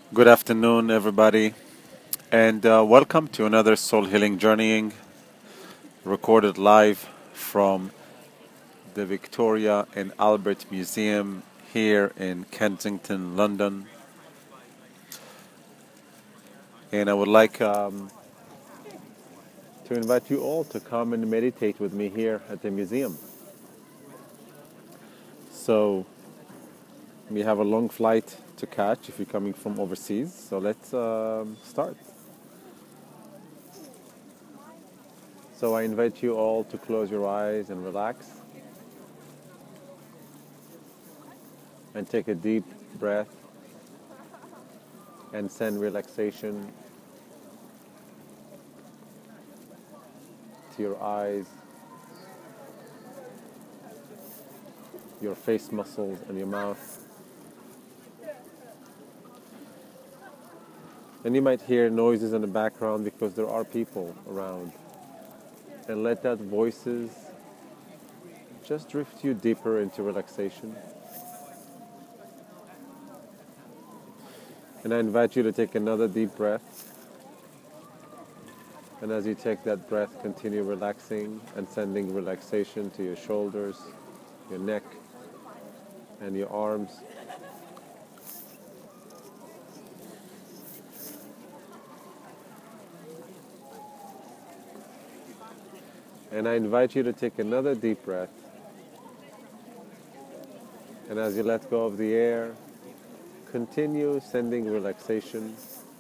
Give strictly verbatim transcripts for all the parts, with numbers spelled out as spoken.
Good afternoon, everybody, and uh, welcome to another Soul Healing Journeying recorded live from the Victoria and Albert Museum here in Kensington, London. And I would like um, to invite you all to come and meditate with me here at the museum. So, we have a long flight to catch if you're coming from overseas, so let's um, start. So, I invite you all to close your eyes and relax. And take a deep breath and send relaxation to your eyes, your face muscles, and your mouth. And you might hear noises in the background because there are people around. And let that voices just drift you deeper into relaxation. And I invite you to take another deep breath. And as you take that breath, continue relaxing and sending relaxation to your shoulders, your neck, and your arms. And I invite you to take another deep breath. And as you let go of the air, continue sending relaxation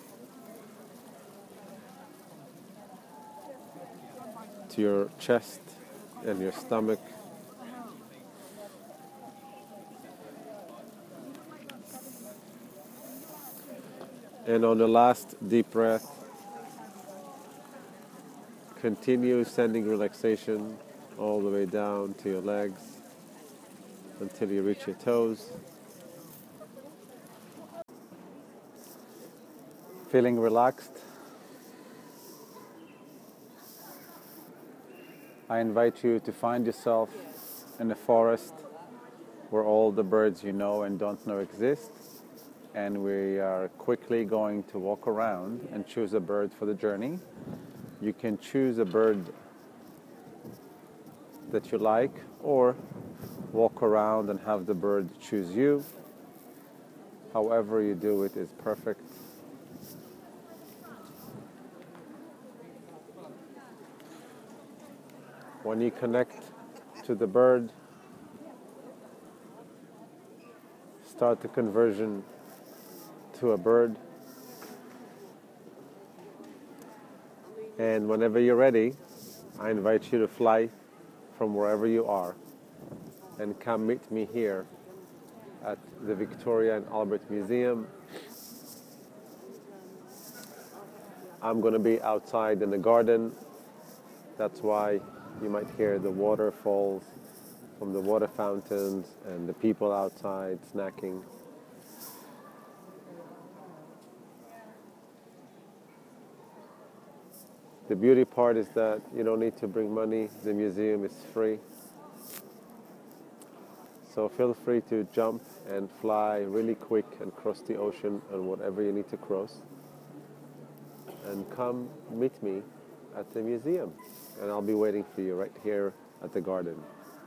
to your chest and your stomach. And on the last deep breath, continue sending relaxation all the way down to your legs until you reach your toes. Feeling relaxed? I invite you to find yourself in a forest where all the birds you know and don't know exist. And we are quickly going to walk around and choose a bird for the journey. You can choose a bird that you like, or walk around and have the bird choose you. However you do it is perfect. When you connect to the bird, start the conversion to a bird. And whenever you're ready, I invite you to fly from wherever you are and come meet me here at the Victoria and Albert Museum. I'm going to be outside in the garden. That's why you might hear the waterfalls from the water fountains and the people outside snacking. The beauty part is that you don't need to bring money. The museum is free. So feel free to jump and fly really quick and cross the ocean and whatever you need to cross. And come meet me at the museum. And I'll be waiting for you right here at the garden.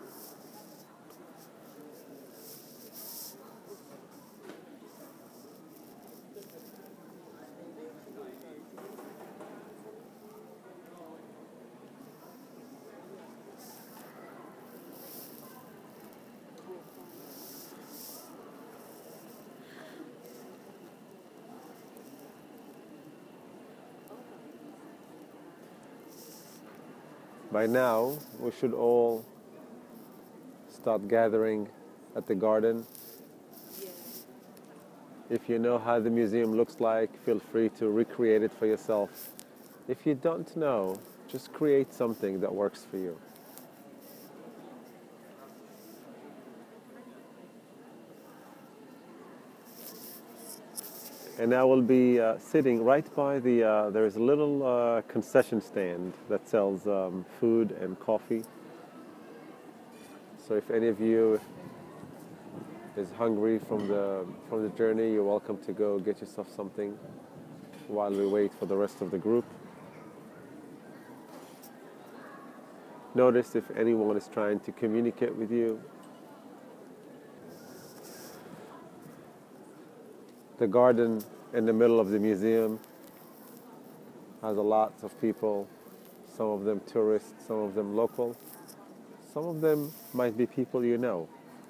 By now, we should all start gathering at the garden. If you know how the museum looks like, feel free to recreate it for yourself. If you don't know, just create something that works for you. And I will be uh, sitting right by the, uh, there's a little uh, concession stand that sells um, food and coffee. So if any of you is hungry from the from the journey, you're welcome to go get yourself something while we wait for the rest of the group. Notice if anyone is trying to communicate with you. The garden in the middle of the museum has a lot of people, some of them tourists, some of them local, some of them might be people you know.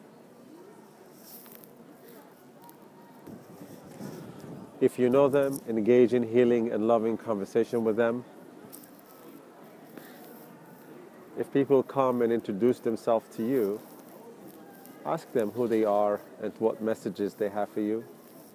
If you know them, engage in healing and loving conversation with them. If people come and introduce themselves to you, ask them who they are and what messages they have for you.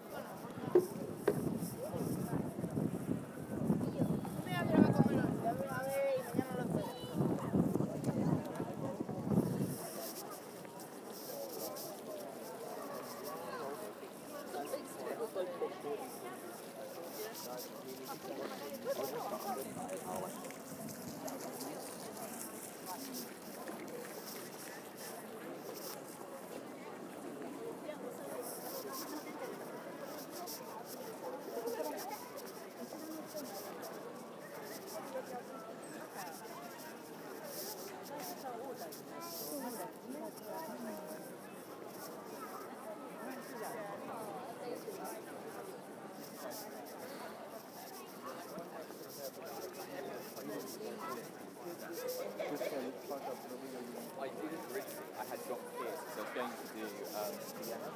I didn't originally. I had got here, so I was going to do um, Vienna.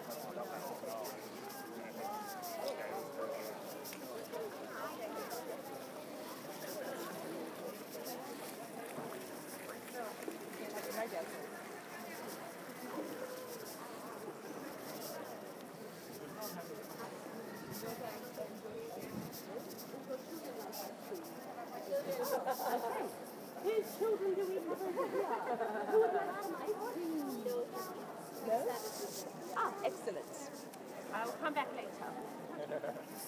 Whose children do we have over here? Who are the No? Ah, excellent. I'll come back later.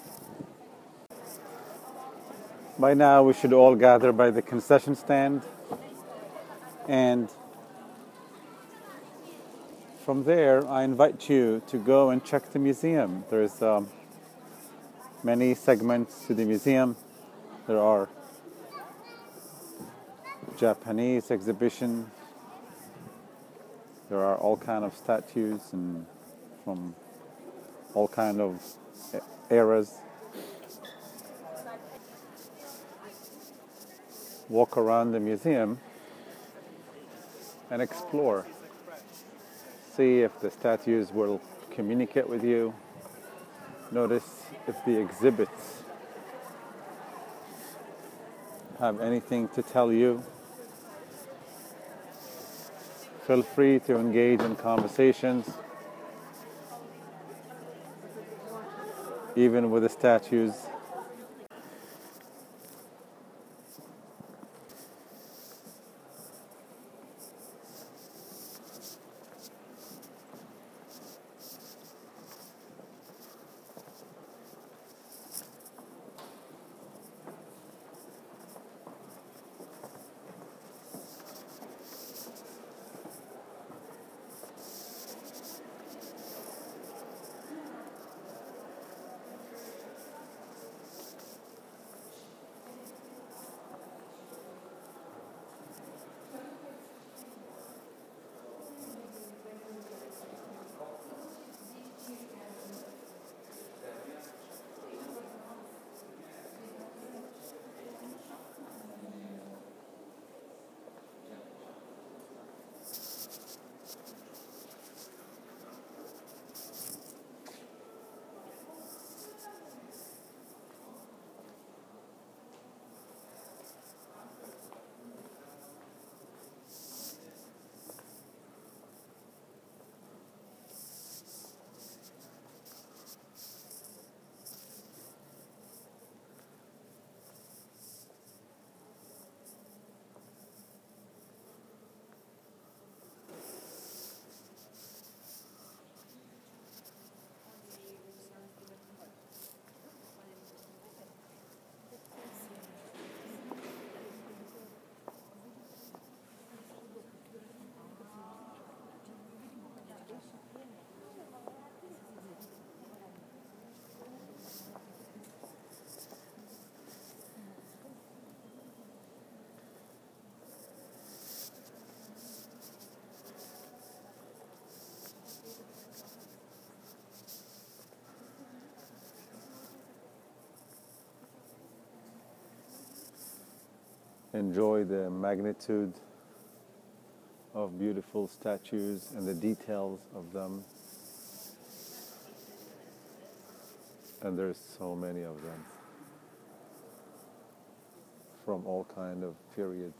By now, we should all gather by the concession stand, and from there, I invite you to go and check the museum. There's um, many segments to the museum. There are Japanese exhibition. There are all kind of statues and from all kind of eras. Walk around the museum and explore. See if the statues will communicate with you. Notice if the exhibits have anything to tell you. Feel free to engage in conversations, even with the statues. enjoy the magnitude of beautiful statues and the details of them. And there's so many of them from all kind of periods.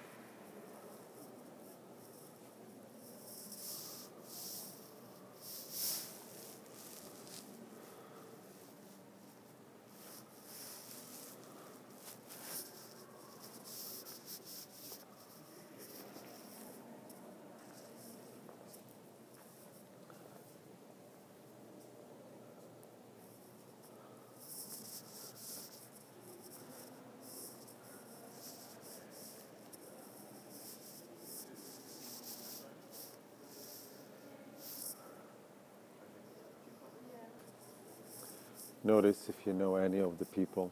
Notice if you know any of the people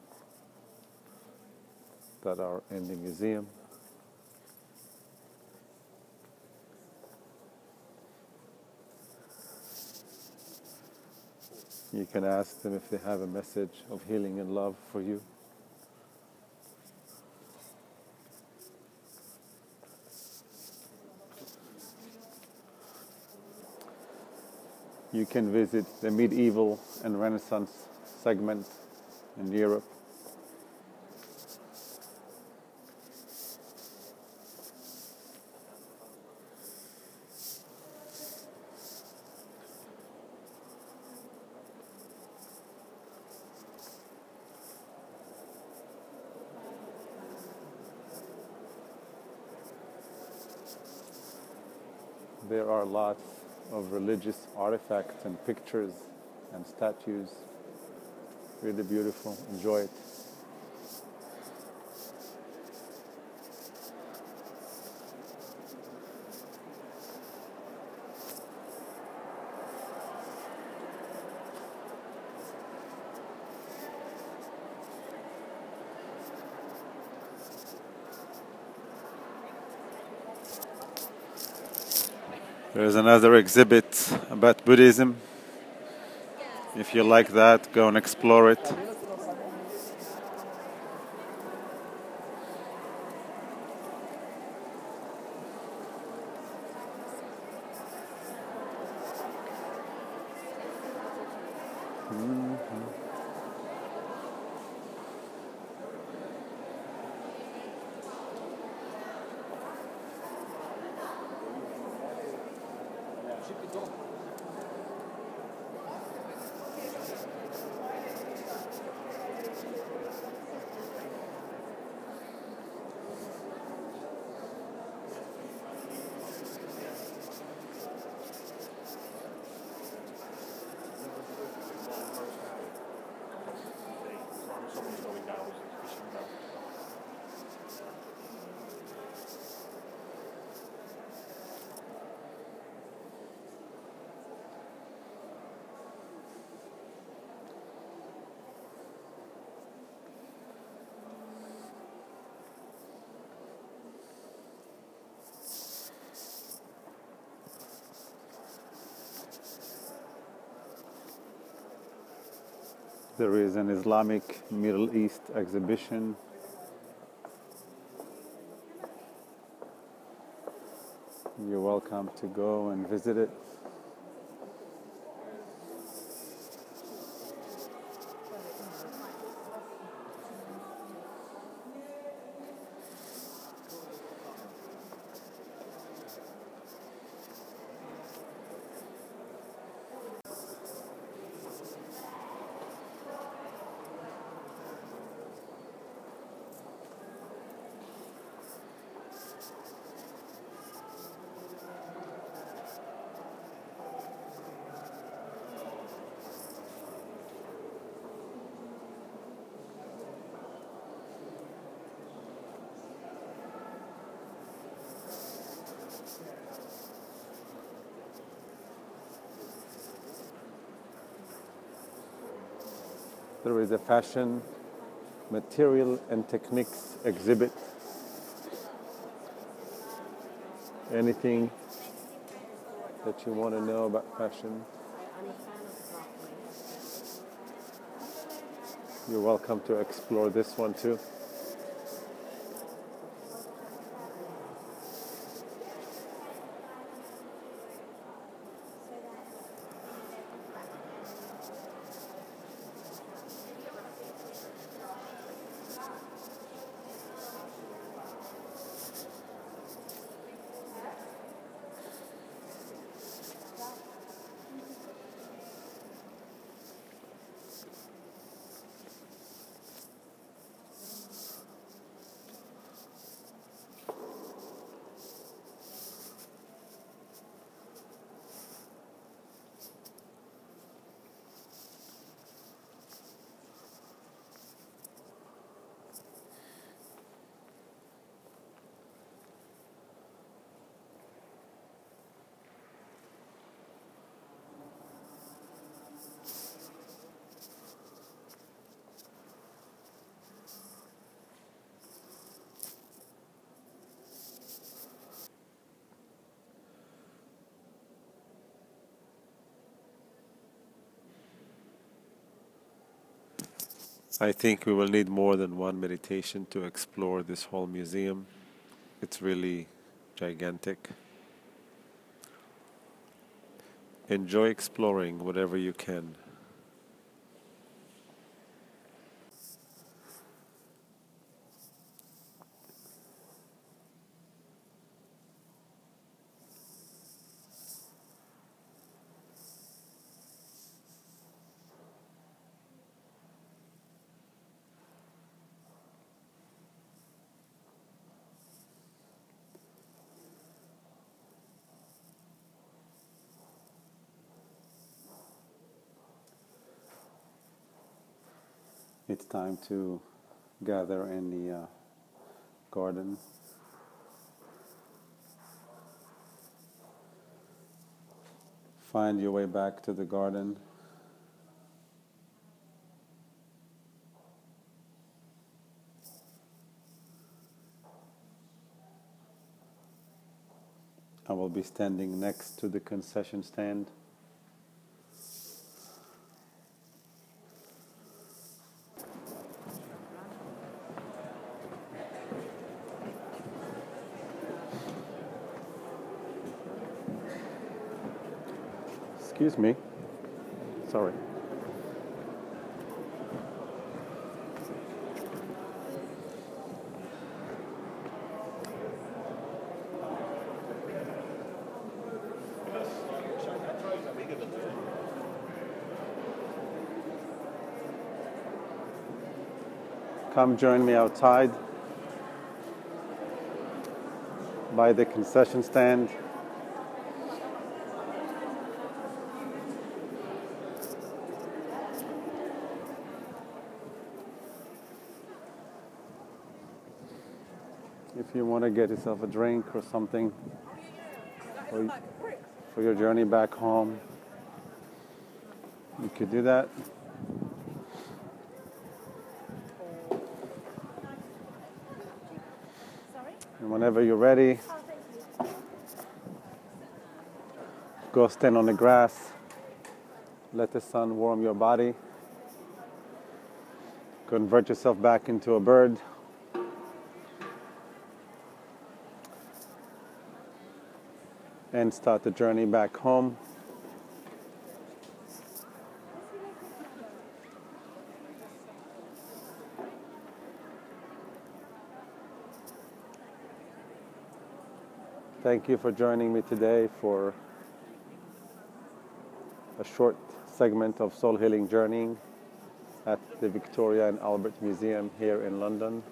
that are in the museum. You can ask them if they have a message of healing and love for you. You can visit the medieval and Renaissance segment in Europe. There are lots of religious artifacts and pictures and statues. Really beautiful. Enjoy it. There's another exhibit about Buddhism. If you like that, go and explore it. Mm-hmm. There is an Islamic Middle East exhibition. You're welcome to go and visit it. There is a fashion, material and techniques exhibit. Anything that you want to know about fashion, you're welcome to explore this one too. I think we will need more than one meditation to explore this whole museum. It's really gigantic. Enjoy exploring whatever you can. It's time to gather in the uh, garden. Find your way back to the garden. I will be standing next to the concession stand. Excuse me. Sorry. Come join me outside by the concession stand. If you want to get yourself a drink or something for, for your journey back home, you could do that. And whenever you're ready, go stand on the grass, let the sun warm your body, convert yourself back into a bird. And start the journey back home. Thank you for joining me today for a short segment of Soul Healing Journeying at the Victoria and Albert Museum here in London.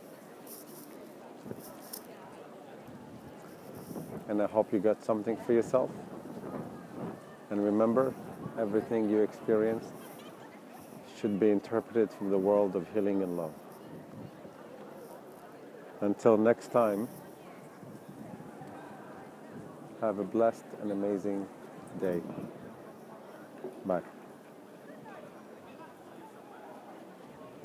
And I hope you got something for yourself. And remember, everything you experience should be interpreted from the world of healing and love. Until next time, have a blessed and amazing day. Bye.